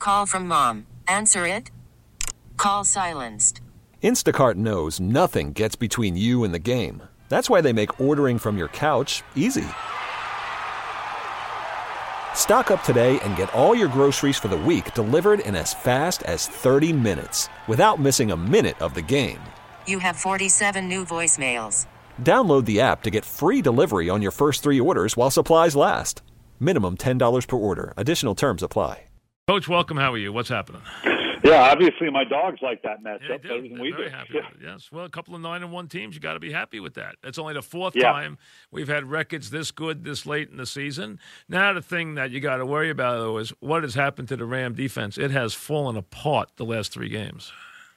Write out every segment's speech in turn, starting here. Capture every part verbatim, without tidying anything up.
Call from mom. Answer it. Call silenced. Instacart knows nothing gets between you and the game. That's why they make ordering from your couch easy. Stock up today and get all your groceries for the week delivered in as fast as thirty minutes without missing a minute of the game. You have forty-seven new voicemails. Download the app to get free delivery on your first three orders while supplies last. Minimum ten dollars per order. Additional terms apply. Coach, welcome. How are you? What's happening? Yeah, obviously my dogs like that matchup. Yeah, they do. They're we very do. happy Yeah. with it, yes. Well, a couple of nine and one teams, you got to be happy with that. It's only the fourth Yeah. time we've had records this good this late in the season. Now the thing that you got to worry about, though, is what has happened to the Ram defense. It has fallen apart the last three games.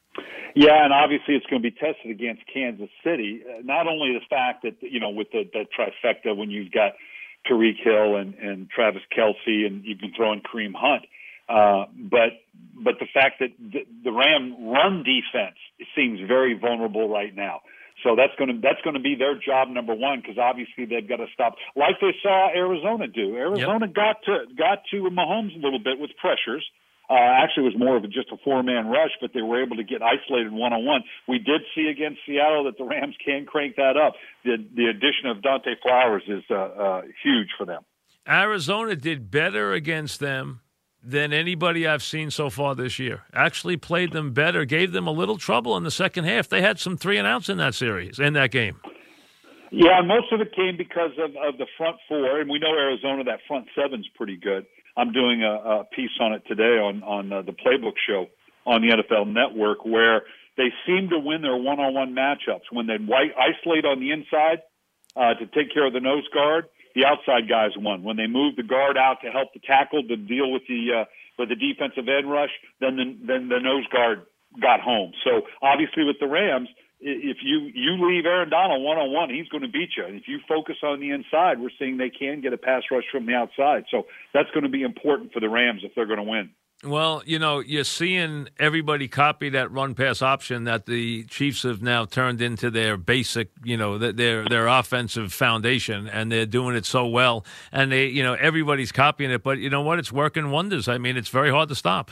Yeah, and obviously it's going to be tested against Kansas City. Uh, not only the fact that, you know, with the, the trifecta when you've got Tyreek Hill and, and Travis Kelce and you can throw in Kareem Hunt, uh, but but the fact that the, the Ram run defense seems very vulnerable right now. So that's going to that's going to be their job number one, because obviously they've got to stop, like they saw Arizona do. Arizona yep. got to got to Mahomes a little bit with pressures. Uh, actually, it was more of a, just a four-man rush, but they were able to get isolated one-on-one. We did see against Seattle that the Rams can crank that up. The the addition of Dante Flowers is uh, uh, huge for them. Arizona did better against them than anybody I've seen so far this year. Actually played them better, gave them a little trouble in the second half. They had some three and outs in that series, in that game. Yeah, most of it came because of, of the front four, and we know Arizona, that front seven's pretty good. I'm doing a, a piece on it today on, on uh, the Playbook Show on the N F L Network, where they seem to win their one-on-one matchups. When they white isolate on the inside uh, to take care of the nose guard, the outside guys won. When they moved the guard out to help the tackle to deal with the uh, with the defensive end rush, then the, then the nose guard got home. So obviously with the Rams, if you, you leave Aaron Donald one-on-one, he's going to beat you. If you focus on the inside, we're seeing they can get a pass rush from the outside. So that's going to be important for the Rams if they're going to win. Well, you know, you're seeing everybody copy that run-pass option that the Chiefs have now turned into their basic, you know, their their offensive foundation, and they're doing it so well. And, they, you know, everybody's copying it. But you know what? It's working wonders. I mean, it's very hard to stop.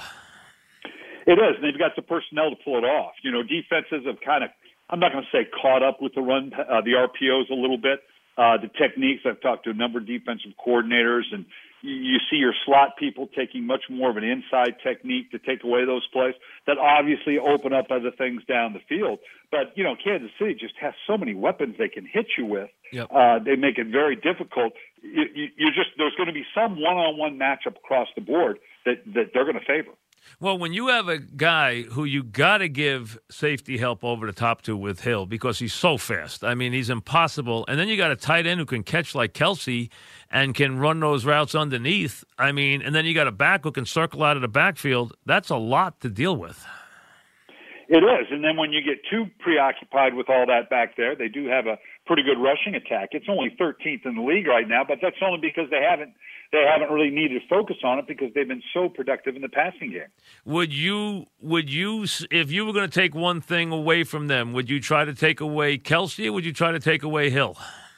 It is, and they've got the personnel to pull it off. You know, defenses have kind of, I'm not going to say caught up with the run, uh, the R P Os a little bit. Uh, the techniques, I've talked to a number of defensive coordinators, and you, you see your slot people taking much more of an inside technique to take away those plays that obviously open up other things down the field. But, you know, Kansas City just has so many weapons they can hit you with. Yep. Uh, they make it very difficult. You, you, you just, there's going to be some one-on-one matchup across the board that, that they're going to favor. Well, when you have a guy who you got to give safety help over the top to with Hill because he's so fast. I mean, he's impossible. And then you got a tight end who can catch like Kelce and can run those routes underneath. I mean, and then you got a back who can circle out of the backfield. That's a lot to deal with. It is. And then when you get too preoccupied with all that back there, they do have a pretty good rushing attack. It's only thirteenth in the league right now, but that's only because they haven't they haven't really needed to focus on it because they've been so productive in the passing game. Would you would you if you were going to take one thing away from them, would you try to take away Kelce or would you try to take away Hill?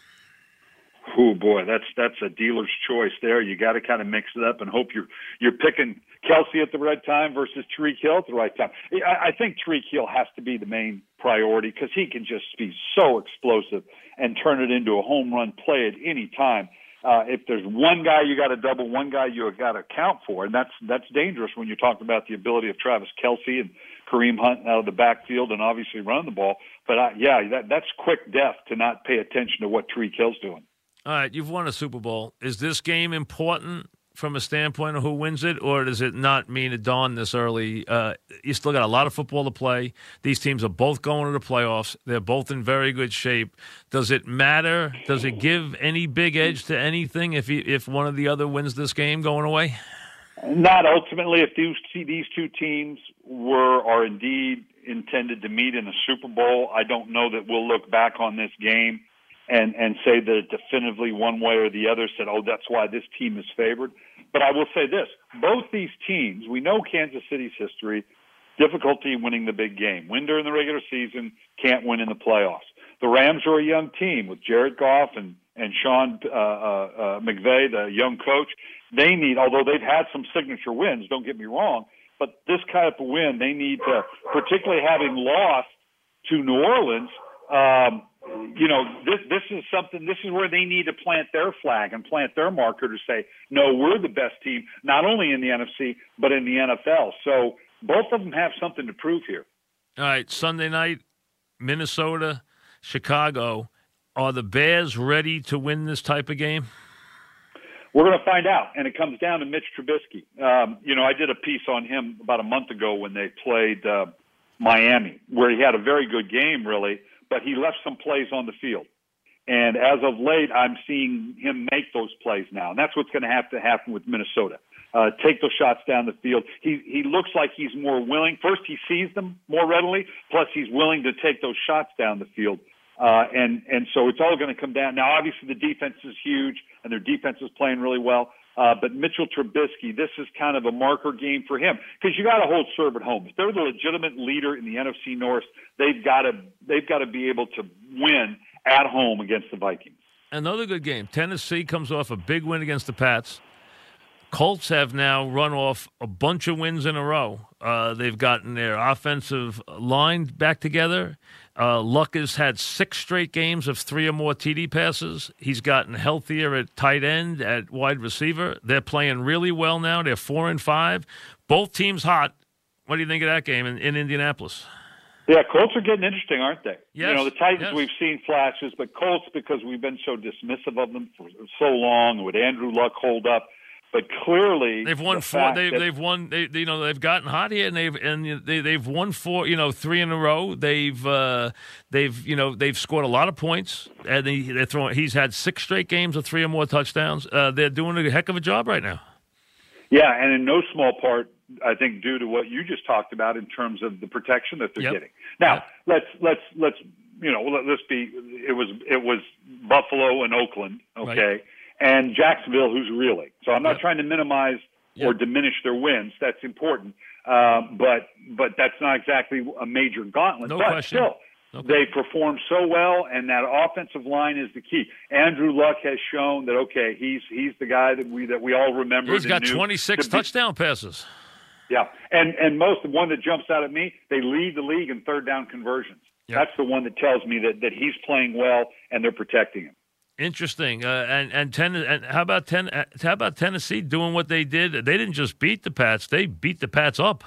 Oh boy, that's that's a dealer's choice there. You got to kind of mix it up and hope you're you're picking Kelce at the right time versus Tyreek Hill at the right time. I, I think Tyreek Hill has to be the main priority because he can just be so explosive and turn it into a home run play at any time. Uh, if there's one guy you got to double, one guy you got to account for, and that's that's dangerous when you're talking about the ability of Travis Kelce and Kareem Hunt out of the backfield and obviously run the ball. But uh, yeah, that, that's quick death to not pay attention to what Tyreek Hill's doing. All right, you've won a Super Bowl. Is this game important from a standpoint of who wins it, or does it not mean a darn this early? Uh, you still got a lot of football to play. These teams are both going to the playoffs. They're both in very good shape. Does it matter? Does it give any big edge to anything if you, if one or the other wins this game going away? Not ultimately. If these these two teams were are indeed intended to meet in the Super Bowl, I don't know that we'll look back on this game and, and say that it definitively one way or the other said, oh, that's why this team is favored. But I will say this, both these teams, we know Kansas City's history, difficulty in winning the big game. Win during the regular season, can't win in the playoffs. The Rams are a young team with Jared Goff and, and Sean uh, uh, uh, McVay, the young coach, they need, although they've had some signature wins, don't get me wrong, but this kind of win, they need to, particularly having lost to New Orleans, um, you know, this this is something, this is where they need to plant their flag and plant their marker to say, no, we're the best team, not only in the N F C, but in the N F L. So both of them have something to prove here. All right, Sunday night, Minnesota, Chicago. Are the Bears ready to win this type of game? We're going to find out, and it comes down to Mitch Trubisky. Um, you know, I did a piece on him about a month ago when they played uh, Miami, where he had a very good game, really, but he left some plays on the field. And as of late, I'm seeing him make those plays now, and that's what's going to have to happen with Minnesota. Uh, take those shots down the field. He he looks like he's more willing. First, he sees them more readily, plus he's willing to take those shots down the field. Uh, and, and so it's all going to come down. Now, obviously, the defense is huge, and their defense is playing really well. Uh, but Mitchell Trubisky, this is kind of a marker game for him because you got to hold serve at home. If they're the legitimate leader in the N F C North, they've got to they've got to be able to win at home against the Vikings. Another good game. Tennessee comes off a big win against the Pats. Colts have now run off a bunch of wins in a row. Uh, they've gotten their offensive line back together. Uh, Luck has had six straight games of three or more T D passes. He's gotten healthier at tight end, at wide receiver. They're playing really well now. They're four and five. Both teams hot. What do you think of that game in, in Indianapolis? Yeah, Colts are getting interesting, aren't they? Yes, you know, the Titans, yes. We've seen flashes, but Colts, because we've been so dismissive of them for so long, would Andrew Luck hold up? But clearly, they've won the four. They've that, they've won. They, you know they've gotten hot here, and they've and they they've won four. You know three in a row. They've uh, they've you know they've scored a lot of points, and they, they're throwing. He's had six straight games of three or more touchdowns. Uh, they're doing a heck of a job right now. Yeah, and in no small part, I think, due to what you just talked about in terms of the protection that they're yep. getting. Now, yep. let's let's let's you know let, let's be. It was it was Buffalo and Oakland, okay. Right. And Jacksonville, who's reeling. So I'm not yep. trying to minimize yep. or diminish their wins. That's important. Uh, but but that's not exactly a major gauntlet. No but question. still, no they perform so well, and that offensive line is the key. Andrew Luck has shown that, okay, he's he's the guy that we that we all remember. He's got twenty-six to touchdown passes. Yeah, and and most the one that jumps out at me, they lead the league in third down conversions. Yep. That's the one that tells me that, that he's playing well and they're protecting him. Interesting, uh, and and ten. And how about ten? How about Tennessee doing what they did? They didn't just beat the Pats; they beat the Pats up.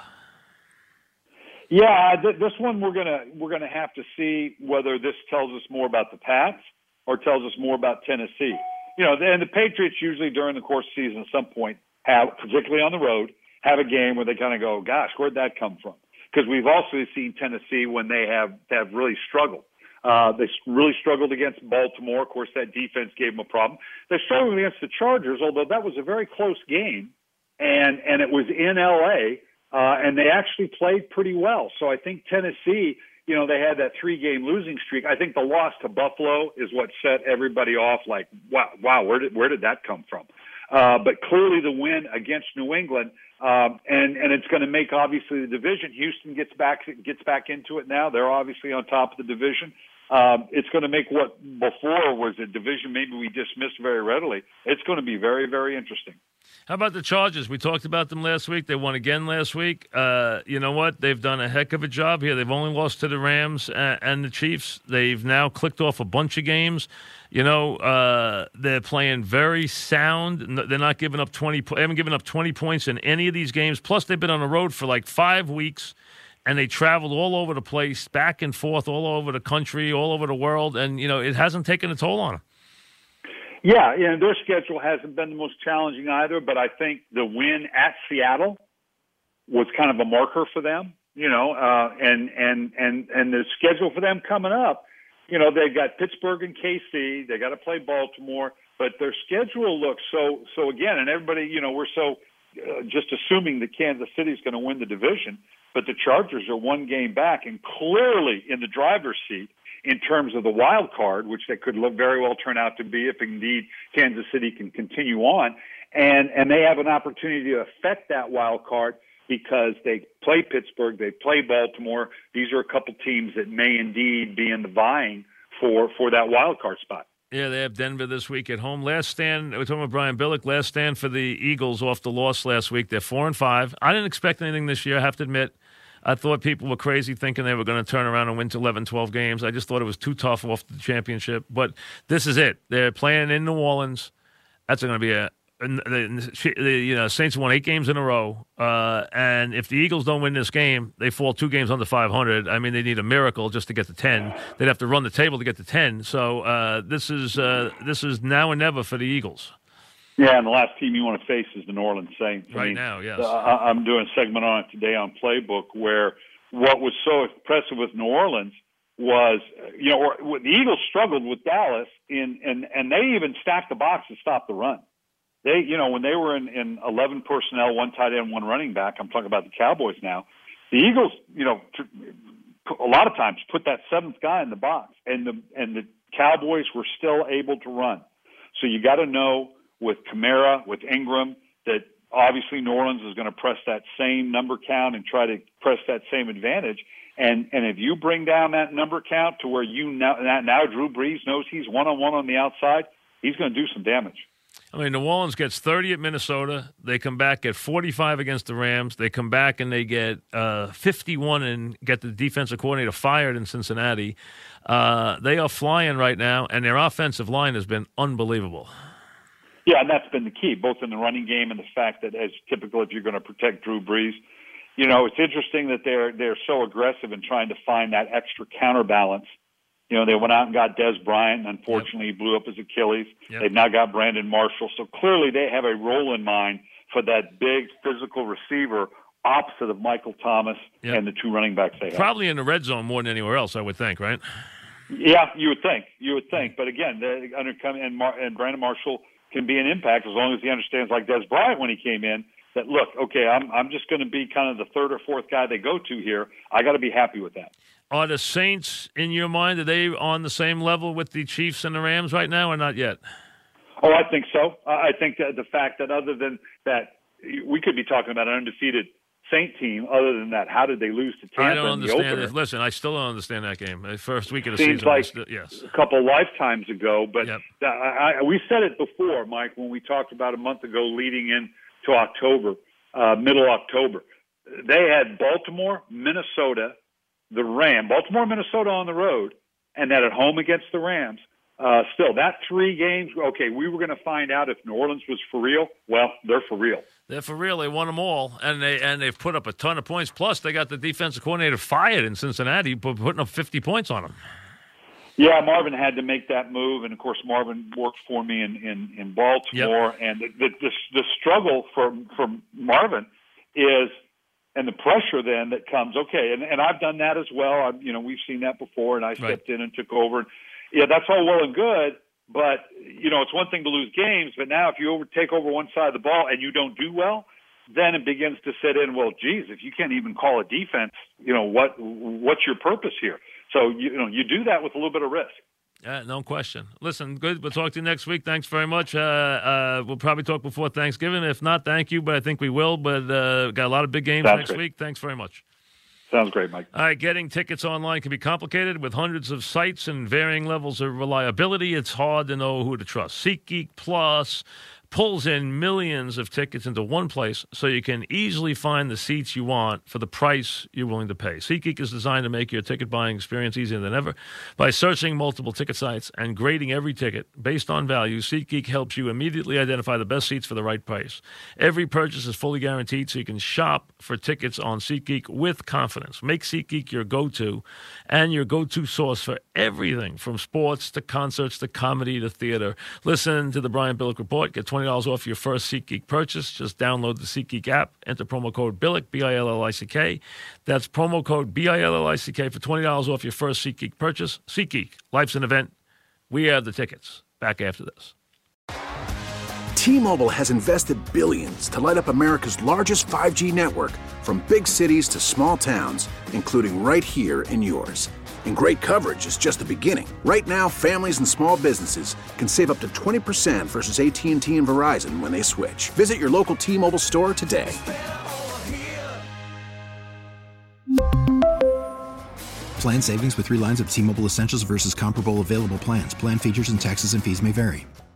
Yeah, th- this one we're gonna we're gonna have to see whether this tells us more about the Pats or tells us more about Tennessee. You know, and the Patriots usually during the course of the season at some point have, particularly on the road, have a game where they kind of go, "Gosh, where'd that come from?" Because we've also seen Tennessee when they have have really struggled. Uh, they really struggled against Baltimore. Of course, that defense gave them a problem. They struggled against the Chargers, although that was a very close game, and and it was in L A, uh, and they actually played pretty well. So I think Tennessee, you know, they had that three-game losing streak. I think the loss to Buffalo is what set everybody off like, wow, wow, where did where did that come from? Uh, but clearly the win against New England, um, and and it's going to make obviously the division. Houston gets back gets back into it now. They're obviously on top of the division. Um, it's going to make what before was a division maybe we dismissed very readily. It's going to be very, very interesting. How about the Chargers? We talked about them last week. They won again last week. Uh, you know what? They've done a heck of a job here. They've only lost to the Rams and, and the Chiefs. They've now clicked off a bunch of games. You know, uh, they're playing very sound. They're not giving up twenty. They haven't given up twenty points in any of these games. Plus, they've been on the road for like five weeks. And they traveled all over the place, back and forth, all over the country, all over the world. And, you know, it hasn't taken a toll on them. Yeah, yeah, their schedule hasn't been the most challenging either, but I think the win at Seattle was kind of a marker for them, you know, uh, and, and, and, and the schedule for them coming up, you know, they've got Pittsburgh and K C, they got to play Baltimore, but their schedule looks so, so again, and everybody, you know, we're so uh, just assuming that Kansas City is going to win the division. But the Chargers are one game back and clearly in the driver's seat in terms of the wild card, which they could look very well turn out to be if indeed Kansas City can continue on. And, and they have an opportunity to affect that wild card because they play Pittsburgh, they play Baltimore. These are a couple teams that may indeed be in the vying for, for that wild card spot. Yeah, they have Denver this week at home. Last stand, we're talking about Brian Billick, last stand for the Eagles off the loss last week. They're four and five. I didn't expect anything this year, I have to admit. I thought people were crazy thinking they were going to turn around and win to eleven, twelve games. I just thought it was too tough off the championship. But this is it. They're playing in New Orleans. That's going to be a the, the you know Saints won eight games in a row, uh, and if the Eagles don't win this game, they fall two games under five hundred. I mean, they need a miracle just to get to ten. They'd have to run the table to get to ten. So uh, this is uh, this is now or never for the Eagles. Yeah, and the last team you want to face is the New Orleans Saints. I right mean, now, yes. Uh, I'm doing a segment on it today on Playbook where what was so impressive with New Orleans was, you know, or, the Eagles struggled with Dallas, in, and and they even stacked the box to stop the run. They, you know, when they were in, in eleven personnel, one tight end, one running back, I'm talking about the Cowboys now, the Eagles, you know, a lot of times put that seventh guy in the box, and the and the Cowboys were still able to run. So you got to know with Kamara, with Ingram, that obviously New Orleans is going to press that same number count and try to press that same advantage. And and if you bring down that number count to where you now, now Drew Brees knows he's one-on-one on the outside, he's going to do some damage. I mean, New Orleans gets thirty at Minnesota. They come back at forty-five against the Rams. They come back and they get uh, fifty-one and get the defensive coordinator fired in Cincinnati. Uh, they are flying right now, and their offensive line has been unbelievable. Yeah, and that's been the key, both in the running game and the fact that, as typical, if you're going to protect Drew Brees, you know, it's interesting that they're they're so aggressive in trying to find that extra counterbalance. You know, they went out and got Dez Bryant. Unfortunately, yep. He blew up his Achilles. Yep. They've now got Brandon Marshall. So clearly they have a role in mind for that big physical receiver opposite of Michael Thomas yep. and the two running backs they have. Probably in the red zone more than anywhere else, I would think, right? Yeah, you would think. You would think. But again, the, under, and, Mar, and Brandon Marshall can be an impact as long as he understands, like Dez Bryant when he came in, that, look, okay, I'm I'm just going to be kind of the third or fourth guy they go to here. I got to be happy with that. Are the Saints, in your mind, are they on the same level with the Chiefs and the Rams right now or not yet? Oh, I think so. I think that the fact that other than that, we could be talking about an undefeated Saint team. Other than that, how did they lose to Tampa? I don't understand in the it. Listen, I still don't understand that game. The first week of the Seems season. like still, yes. a couple lifetimes ago, but yep. I, I, we said it before, Mike, when we talked about a month ago leading into October, uh, middle October. They had Baltimore, Minnesota, the Rams, Baltimore, Minnesota on the road, and then at home against the Rams. Uh, still, that three games, okay, we were going to find out if New Orleans was for real. Well, they're for real. They're for real. They won them all, and, they, and they've put up a ton of points. Plus, they got the defensive coordinator fired in Cincinnati, putting up fifty points on them. Yeah, Marvin had to make that move, and, of course, Marvin worked for me in, in, in Baltimore. Yep. And the, the, the, the struggle for, for Marvin is – and the pressure then that comes, okay, and, and I've done that as well. I, you know, we've seen that before, and I stepped right. in and took over. And, yeah, that's all well and good, but, you know, it's one thing to lose games, but now if you over, take over one side of the ball and you don't do well, then it begins to set in, well, geez, if you can't even call a defense, you know, what what's your purpose here? So, you, you know, you do that with a little bit of risk. Yeah, no question. Listen, good. We'll talk to you next week. Thanks very much. Uh, uh, we'll probably talk before Thanksgiving. If not, thank you, but I think we will. But uh, got a lot of big games Sounds next great. week. Thanks very much. Sounds great, Mike. All right, getting tickets online can be complicated with hundreds of sites and varying levels of reliability. It's hard to know who to trust. SeatGeek Plus pulls in millions of tickets into one place so you can easily find the seats you want for the price you're willing to pay. SeatGeek is designed to make your ticket buying experience easier than ever. By searching multiple ticket sites and grading every ticket based on value, SeatGeek helps you immediately identify the best seats for the right price. Every purchase is fully guaranteed, so you can shop for tickets on SeatGeek with confidence. Make SeatGeek your go-to and your go-to source for everything from sports to concerts to comedy to theater. Listen to the Brian Billick Report. Get twenty dollars off your first SeatGeek purchase. Just download the SeatGeek app. Enter promo code Billick, B I L L I C K. That's promo code B I L L I C K for twenty dollars off your first SeatGeek purchase. SeatGeek, life's an event. We have the tickets. Back after this. T-Mobile has invested billions to light up America's largest five G network, from big cities to small towns, including right here in yours. And great coverage is just the beginning. Right now, families and small businesses can save up to twenty percent versus A T and T and Verizon when they switch. Visit your local T-Mobile store today. Plan savings with three lines of T-Mobile Essentials versus comparable available plans. Plan features and taxes and fees may vary.